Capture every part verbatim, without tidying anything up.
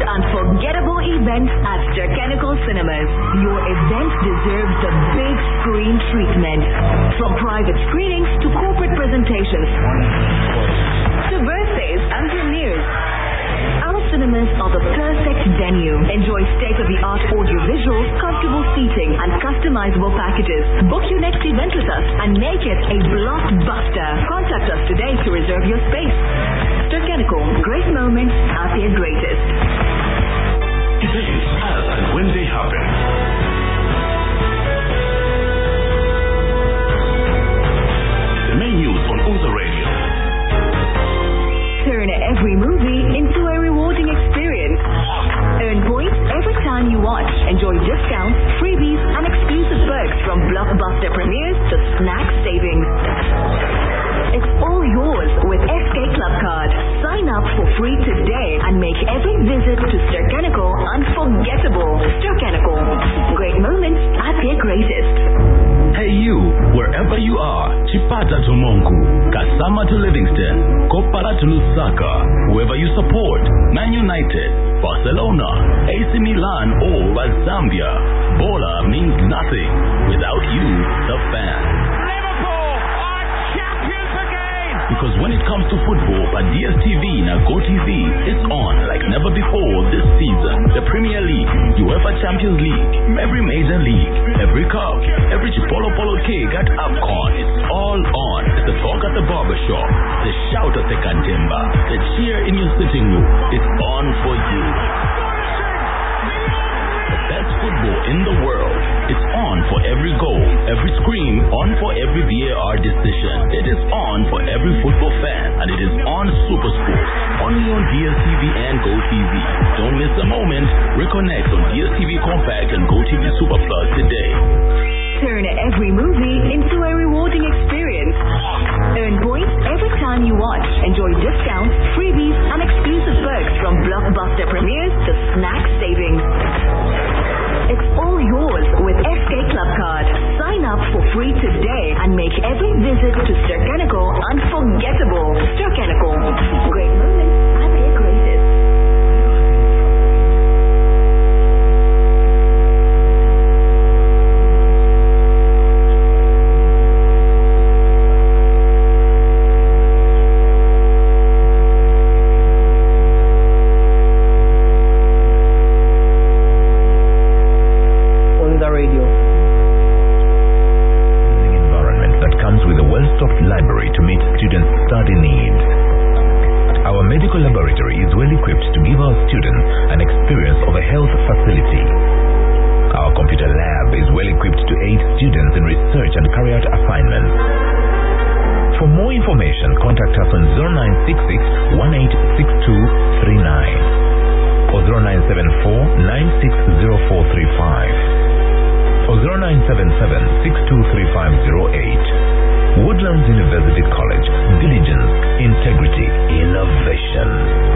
unforgettable event at Stercanical Cinemas. Your event deserves the big screen treatment. From private screenings to corporate presentations, to birthdays and premieres, our cinemas are the perfect venue. Enjoy state-of-the-art audio-visuals, comfortable seating, and customizable packages. Book your next event with us and make it a blockbuster. Contact us today to reserve your space. Stercanical, great moments at their greatest. Events as and when they happen. The main news on Unza Radio. Turn every movie into a rewarding experience. Earn points every time you watch. Enjoy discounts, freebies, and exclusive perks from blockbuster premieres to snack savings. It's all yours with S K Club Card. Sign up for free today and make every visit to Stercanical unforgettable. Stercanical, great moments at their greatest. Hey you, wherever you are, Chipata to Monku, Kasama to Livingston, Kopara to Lusaka, whoever you support, Man United, Barcelona, A C Milan or Zambia, Bola means nothing without you, the fan. Liverpool are champions again! Because when it comes to football, at D S T V and GoTV, it's on like never before this season. The Premier League, UEFA Champions League, every major league, every cup, every Chipolo Polo cake at AFCON, it's all on. The talk at the barbershop, the shout at the cantemba, the cheer in your sitting room, it's on for you. The best football in the world, it's on for every goal, every scream, on for every V A R decision. It is on for every football fan, and it is on Super Sports, only on D S T V and GoTV. Don't miss a moment. Reconnect on D S T V Compact and GoTV Super Plus today. Turn every movie into a rewarding experience. Earn points every time you watch. Enjoy discounts, freebies, and exclusive perks from blockbuster premieres to snack savings. It's all yours with S K Club Card. Sign up for free today and make every visit to Stercanical unforgettable. Stercanical, great moments at their greatest. Radio. An environment that comes with a well-stocked library to meet students' study needs. Our medical laboratory is well equipped to give our students an experience of a health facility. Our computer lab is well equipped to aid students in research and carry out assignments. For more information, contact us on zero nine six six, one eight six two three nine or zero nine seven four, nine six zero four three five. or zero nine seven seven, six two three five zero eight. Woodlands University College. Diligence, integrity, innovation.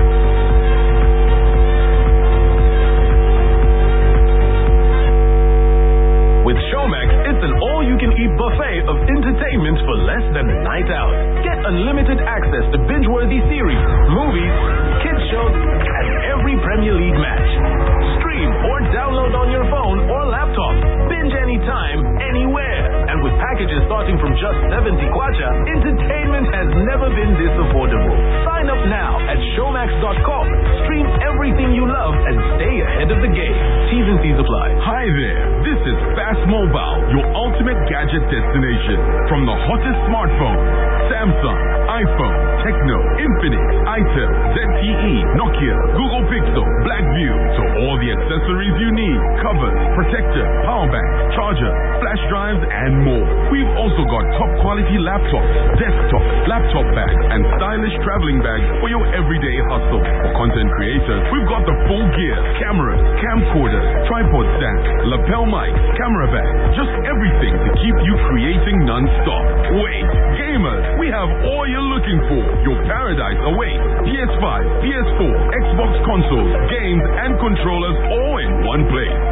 With Showmax, it's an all-you-can-eat buffet of entertainment for less than a night out. Get unlimited access to binge-worthy series, movies, kids shows, and every Premier League match. Stream or download on your phone or laptop. Binge anytime, anywhere. And with packages starting from just seventy kwacha, entertainment has never been this affordable. Sign up now at showmax dot com. Stream everything you love and stay ahead of the game. T's and C's apply. Hi there. This is Fast Mobile, your ultimate gadget destination. From the hottest smartphones, Samsung, iPhone, Tecno, Infinix, Itel, Z T E, Nokia, Google Pixel, Blackview, to all the accessories you need. Covers, protector, power bank, charger, flash drives, and more. We've also got top quality laptops, desktops, laptop bags, and stylish traveling bags for your everyday hustle. For content creators, we've got the full gear, cameras, camcorders, tripod stands, lapel mics, camera bags, just everything to keep you creating non-stop. Wait, gamers, we have all you're looking for. Your paradise awaits. P S five, P S four, Xbox consoles, games, and controllers all in one place. Find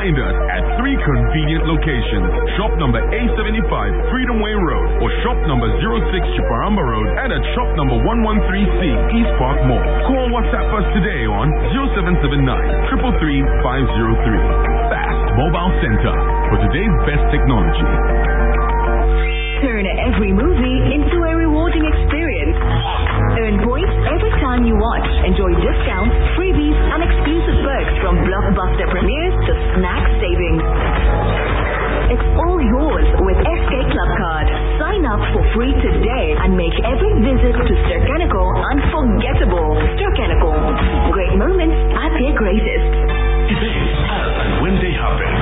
Find us at three convenient locations. Shop number A seventy-five, Freedom Way Road, or shop number zero six, Chiparamba Road, and at shop number one one three C, East Park Mall. Call WhatsApp us today on zero seven seven nine, three three three, five zero three. Fast Mobile Center for today's best technology. Turn every movie into a rewarding experience. Earn points every time you watch. Enjoy discounts, freebies, and exclusive perks from blockbuster premieres to snack savings. It's all yours with S K Club Card. Sign up for free today and make every visit to Stercanico unforgettable. Stercanico. Great moments at their greatest. Events as and when they happen.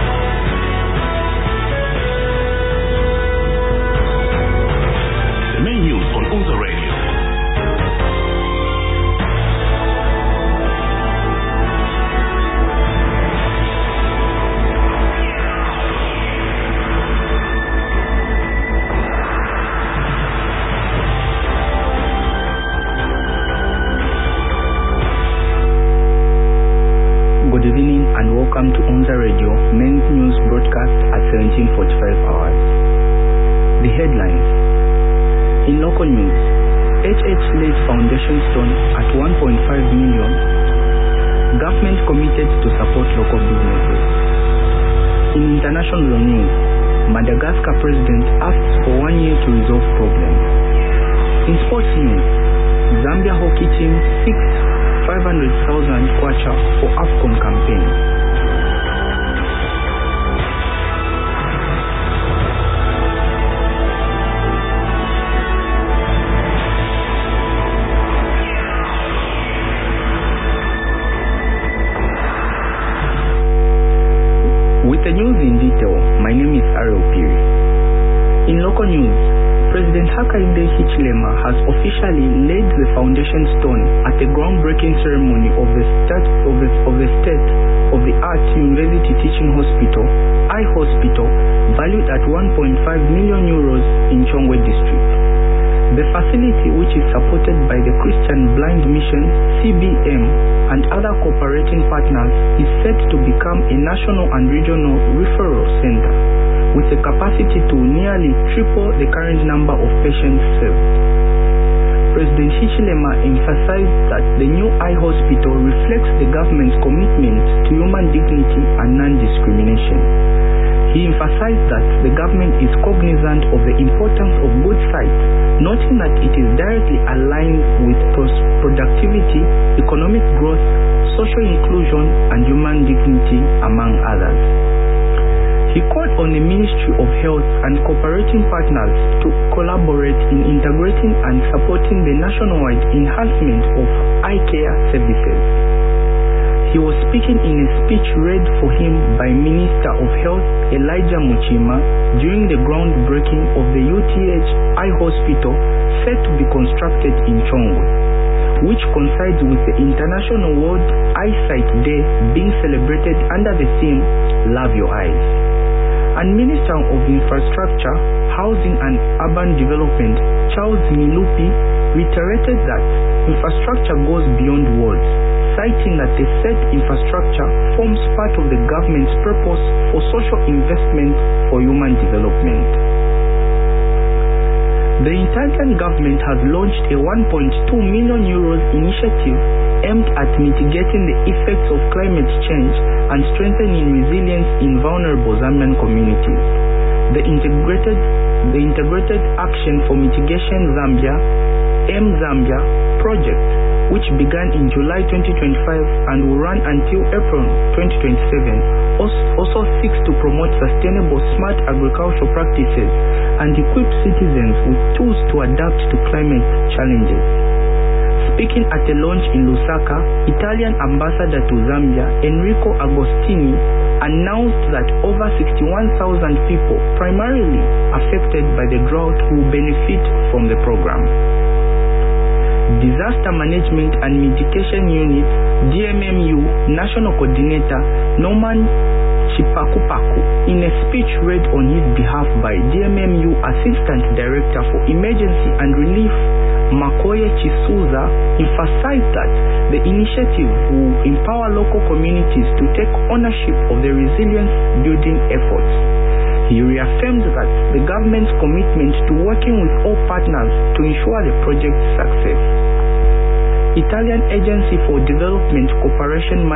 The main news on Unza Radio. Good evening and welcome to Unza Radio Men's News broadcast at seventeen forty-five hours. The headlines. In local news, H H lays foundation stone at one point five million. Government committed to support local businesses. In international news, Madagascar president asks for one year to resolve problem. In sports news, Zambia hockey team seeks five hundred thousand kwacha for AFCON campaign. With the news in detail, my name is Ariel Piri. In local news, President Hakainde Hichilema has officially laid the foundation stone at the groundbreaking ceremony of the state of the, of the state of the art University Teaching Hospital, Eye Hospital, valued at one point five million euros in Chongwe district. The facility, which is supported by the Christian Blind Mission, C B M, and other cooperating partners, is set to become a national and regional referral center, with a capacity to nearly triple the current number of patients served. President Hichilema emphasized that the new eye hospital reflects the government's commitment to human dignity and non-discrimination. He emphasized that the government is cognizant of the importance of good sight, noting that it is directly aligned with productivity, economic growth, social inclusion, and human dignity, among others. He called on the Ministry of Health and cooperating partners to collaborate in integrating and supporting the nationwide enhancement of eye care services. He was speaking in a speech read for him by Minister of Health Elijah Muchima during the groundbreaking of the U T H Eye Hospital set to be constructed in Chongwe, which coincides with the International World Eyesight Day being celebrated under the theme Love Your Eyes. And Minister of Infrastructure, Housing and Urban Development, Charles Milupi, reiterated that infrastructure goes beyond words, citing that the said infrastructure forms part of the government's purpose for social investment for human development. The Italian government has launched a one point two million euros initiative aimed at mitigating the effects of climate change and strengthening resilience in vulnerable Zambian communities. The integrated, the integrated Action for Mitigation Zambia, M Zambia project, which began in July twenty twenty-five and will run until April twenty twenty-seven, also seeks to promote sustainable smart agricultural practices and equip citizens with tools to adapt to climate challenges. Speaking at a launch in Lusaka, Italian ambassador to Zambia, Enrico Agostini, announced that over sixty-one thousand people, primarily affected by the drought, will benefit from the program. Disaster Management and Mitigation Unit, D M M U National Coordinator Norman Chipakupaku, in a speech read on his behalf by D M M U Assistant Director for Emergency and Relief Makoye Chisuza, emphasized that The initiative will empower local communities to take ownership of the resilience building efforts. He reaffirmed that the government's commitment to working with all partners to ensure the project's success. Italian Agency for Development Cooperation